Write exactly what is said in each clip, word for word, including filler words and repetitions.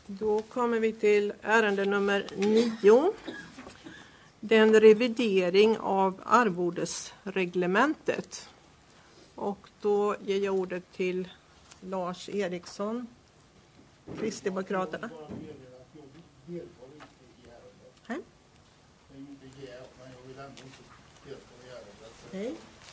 Då kommer vi till ärende nummer nio. Den revidering av arvodesreglementet. Och då ger jag ordet till Lars Eriksson, Kristdemokraterna. Hej. Hej.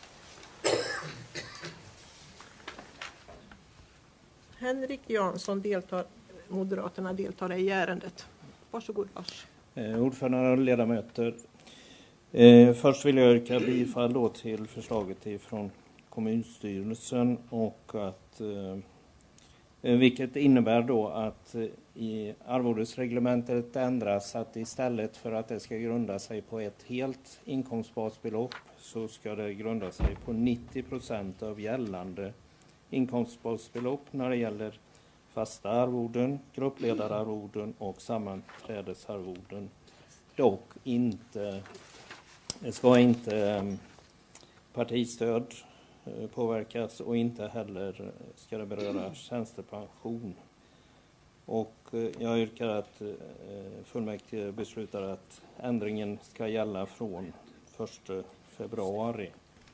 Henrik Jansson deltar, Moderaterna deltar i ärendet. Varsågod Lars. Eh, ordförande och ledamöter. Eh, först vill jag yrka bifall då till förslaget ifrån kommunstyrelsen och att eh, vilket innebär då att eh, i arvodesreglementet ändras att istället för att det ska grunda sig på ett helt inkomstbasbelopp så ska det grunda sig på nittio procent av gällande inkomstbasbelopp när det gäller fasta arvoden, gruppledararvoden och sammanträdesarvoden. Dock inte, ska inte partistöd påverkas och inte heller ska det beröra tjänstepension. Och jag yrkar att fullmäktige beslutar att ändringen ska gälla från första februari.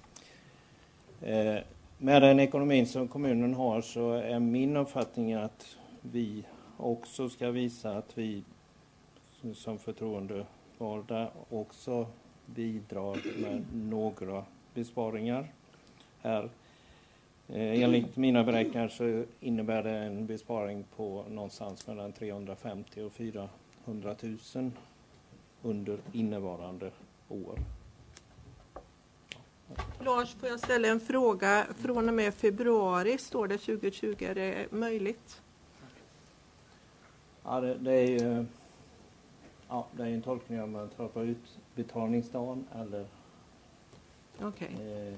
Med den ekonomin som kommunen har så är min uppfattning att vi också ska visa att vi som förtroendevalda också bidrar med några besparingar här. Enligt mina beräkningar så innebär det en besparing på någonstans mellan trehundrafemtio och fyrahundratusen under innevarande år. Lars, får jag ställa en fråga? Från och med februari står det tjugo tjugo, är det möjligt? Ja, det, det är ju ja, det är en tolkning om man tar på utbetalningsdagen eller... Okej. Okay.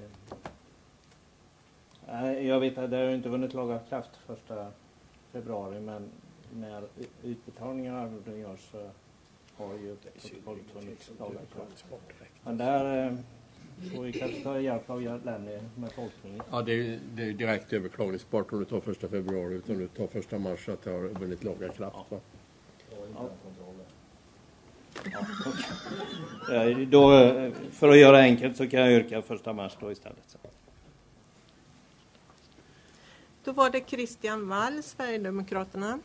Eh, jag vet att det har inte vunnit laga kraft första februari, men när utbetalningarna görs så har ju protokollet vunnit laga kraft. Men där... Eh, Så vi kanske tar hjälp av Lenny med tolkningen. Ja, det är, det är direkt överklagningsbart om du tar första februari utan du tar första mars att det har vunnit laga kraft. Ja. Ja. Ja, då, för att göra enkelt så kan jag yrka första mars då istället. Då var det Christian Wall, Sverigedemokraterna.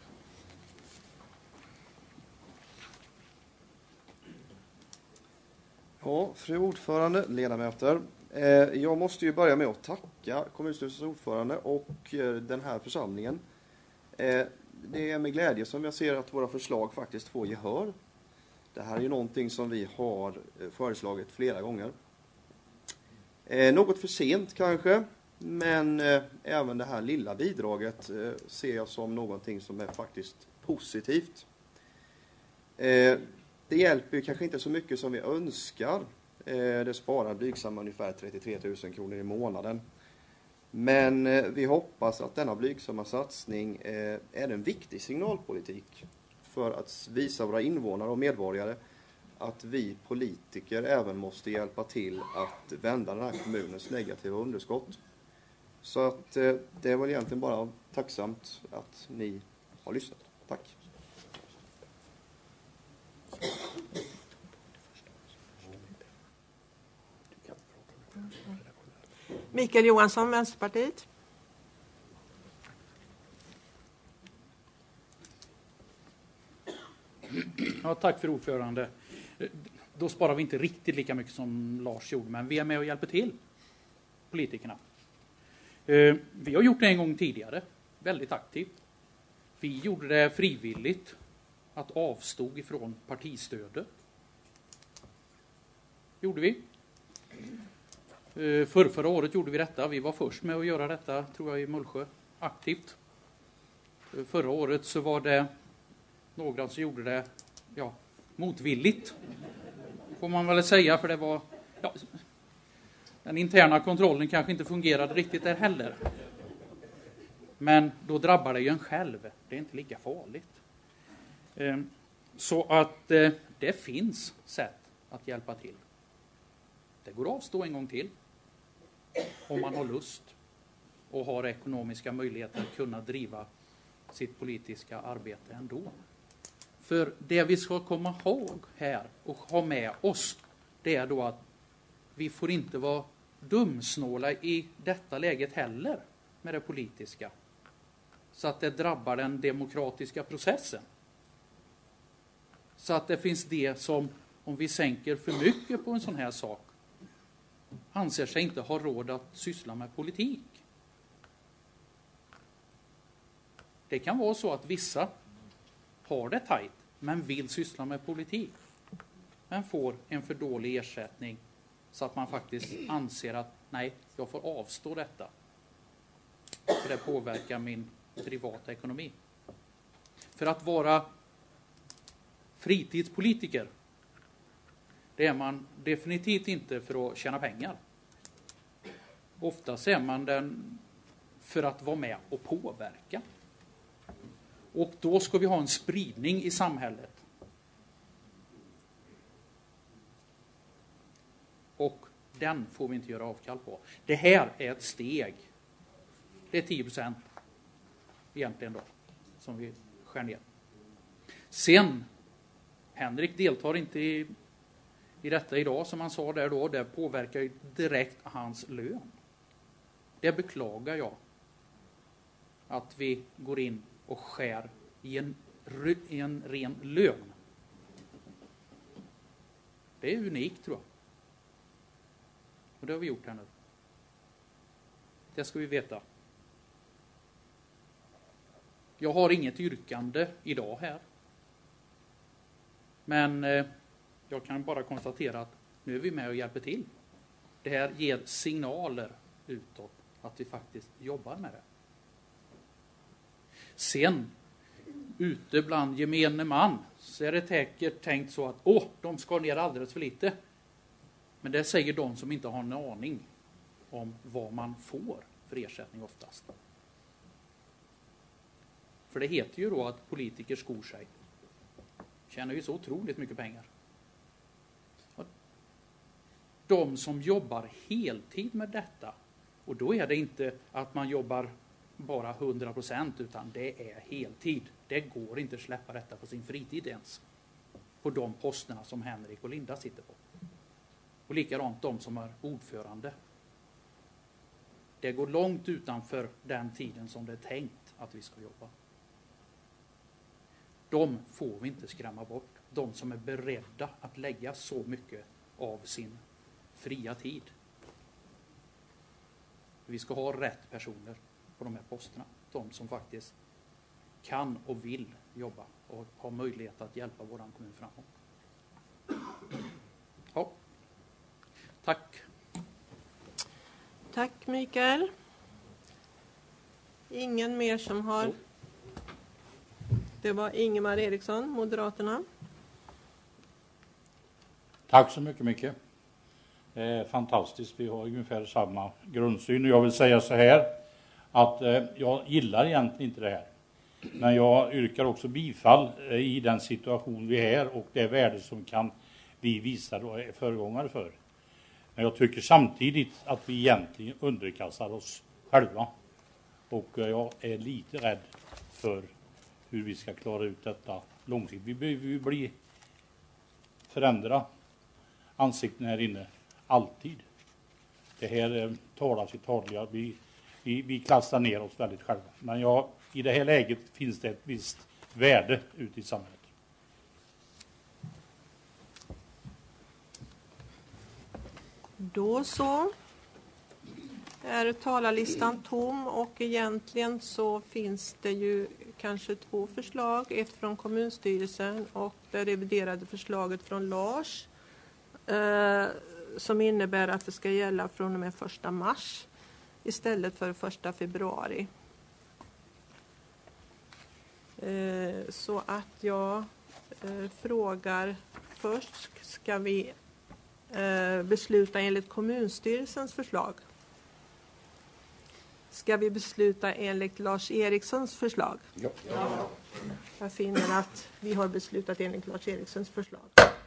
Ja, fru ordförande, ledamöter. Eh, jag måste ju börja med att tacka kommunstyrelsens ordförande och eh, den här församlingen. Eh, det är med glädje som jag ser att våra förslag faktiskt får gehör. Det här är ju någonting som vi har föreslagit flera gånger. Eh, något för sent kanske, men eh, även det här lilla bidraget eh, ser jag som någonting som är faktiskt positivt. Eh, Det hjälper ju kanske inte så mycket som vi önskar. Det sparar blygsamma ungefär trettiotre tusen kronor i månaden. Men vi hoppas att denna blygsamma satsning är en viktig signalpolitik för att visa våra invånare och medborgare att vi politiker även måste hjälpa till att vända den här kommunens negativa underskott. Så att det är väl egentligen bara tacksamt att ni har lyssnat. Tack. Mikael Johansson, Vänsterpartiet. Ja, tack för ordförande. Då sparar vi inte riktigt lika mycket som Lars gjorde, men vi är med och hjälper till, politikerna. Vi har gjort det en gång tidigare, väldigt aktivt. Vi gjorde det frivilligt att avstod ifrån partistödet. Gjorde vi. För förra året gjorde vi detta. Vi var först med att göra detta, tror jag, i Mullsjö. Aktivt. Förra året så var det några som gjorde det ja, motvilligt. Får man väl säga, för det var... Ja, den interna kontrollen kanske inte fungerade riktigt där heller. Men då drabbar det ju en själv. Det är inte lika farligt. Så att det finns sätt att hjälpa till. Det går att avstå en gång till. Om man har lust och har ekonomiska möjligheter att kunna driva sitt politiska arbete ändå. För det vi ska komma ihåg här och ha med oss, det är då att vi får inte vara dumsnåla i detta läget heller med det politiska. Så att det drabbar den demokratiska processen. Så att det finns det som, om vi sänker för mycket på en sån här sak, anser sig inte ha råd att syssla med politik. Det kan vara så att vissa har det tajt, men vill syssla med politik. Men får en för dålig ersättning så att man faktiskt anser att nej, jag får avstå detta. För det påverkar min privata ekonomi. För att vara fritidspolitiker, det är man definitivt inte för att tjäna pengar. Oftast är man den för att vara med och påverka. Och då ska vi ha en spridning i samhället. Och den får vi inte göra avkall på. Det här är ett steg. Det är tio procent egentligen då som vi skär ner. Sen, Henrik deltar inte i, i detta idag som han sa där då. Det påverkar ju direkt hans lön. Det beklagar jag. Att vi går in och skär i en, i en ren lön. Det är unikt tror jag. Och det har vi gjort här nu. Det ska vi veta. Jag har inget yrkande idag här. Men eh, jag kan bara konstatera att nu är vi med och hjälper till. Det här ger signaler utåt att vi faktiskt jobbar med det. Sen, ute bland gemene man, så är det säkert tänkt så att åh, de ska ner alldeles för lite. Men det säger de som inte har en aning om vad man får för ersättning oftast. För det heter ju då att politiker skor sig. Tjänar ju så otroligt mycket pengar. De som jobbar heltid med detta, och då är det inte att man jobbar bara hundra procent utan det är heltid. Det går inte att släppa detta på sin fritid ens. På de posterna som Henrik och Linda sitter på. Och likadant de som är ordförande. Det går långt utanför den tiden som det är tänkt att vi ska jobba. De får vi inte skrämma bort. De som är beredda att lägga så mycket av sin fria tid. Vi ska ha rätt personer på de här posterna. De som faktiskt kan och vill jobba och har möjlighet att hjälpa vår kommun framåt. Ja. Tack. Tack Mikael. Ingen mer som har... Jo. Det var Ingemar Eriksson, Moderaterna. Tack så mycket, Micke. Det är fantastiskt. Vi har ungefär samma grundsyn. Jag vill säga så här att eh, jag gillar egentligen inte det här. Men jag yrkar också bifall eh, i den situation vi är och det värde som kan vi visa då är föregångare för. Men jag tycker samtidigt att vi egentligen underkastar oss själva. Och eh, jag är lite rädd för hur vi ska klara ut detta långsiktigt. Vi behöver bli förändra ansikten här inne alltid. Det här eh, talar sitt taliga. Vi, vi, vi klassar ner oss väldigt själva. Men ja, i det här läget finns det ett visst värde ute i samhället. Då så är talarlistan tom och egentligen så finns det ju kanske två förslag. Ett från kommunstyrelsen och det reviderade förslaget från Lars eh, som innebär att det ska gälla från och med första mars istället för första februari. Eh, så att jag eh, frågar först, ska vi eh, besluta enligt kommunstyrelsens förslag? Ska vi besluta enligt Lars Erikssons förslag? Ja. Jag finner att vi har beslutat enligt Lars Erikssons förslag.